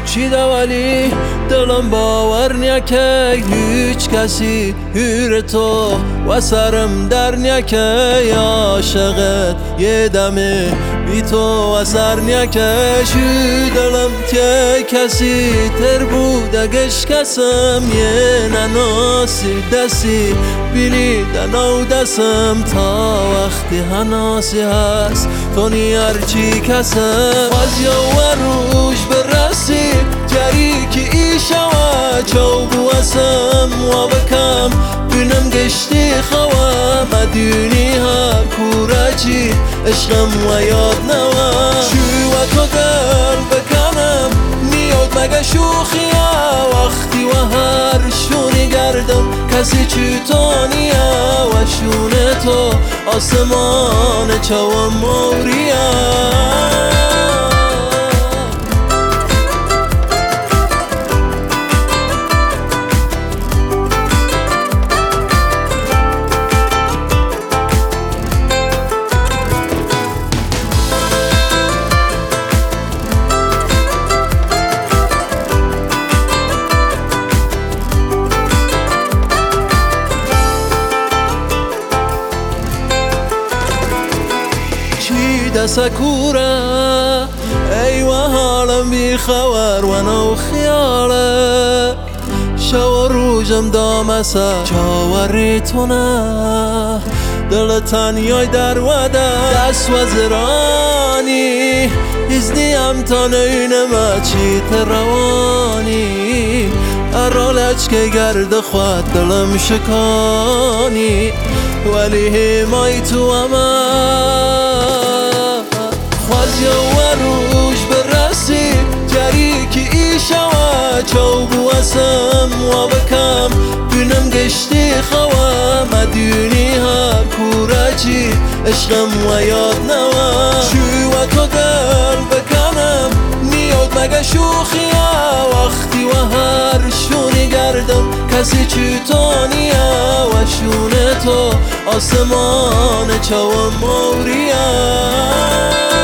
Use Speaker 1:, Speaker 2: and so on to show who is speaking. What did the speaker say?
Speaker 1: چیده ولی دلم باور نیکه هیچ کسی هیر تو و سرم در نیکه عاشقت یه دمه بی تو اثر نیکشی دلم که کسی تر بود اگش کسم یه نناسی دستی بیلی دنو دستم تا وقتی هناسی هست تو نیارچی کسم از یو روش برسی جری که ایشا و چوبو اسم و بکم بینم گشتی خوام مدیونی ها کورچی عشقم و یاد نوا شو و تو دل بکنم میاد مگه شوخیا وقتی و هر شونی گردم کسی چیتونیا و شونه تو آسمان چوم موریا سکوره ای و حالم بی خبر و نو خیاله شو روزم دامسه چاوری تونه دل تنیای در وده دست و زرانی ازنیم تا نینم چیت روانی ارالج که گرد خود دلم شکانی ولی همای تو خواز یو روش برسی جری که ایشا و چوبو اسم و بکم بینم گشتی خوام مدیونی ها کورچی عشقم و یاد نوا شو و تو دل بکنم میاد مگه شوخیا وقتی و هر شونی گردم کسی چیتونیا و شونه تو آسمان چوم موریا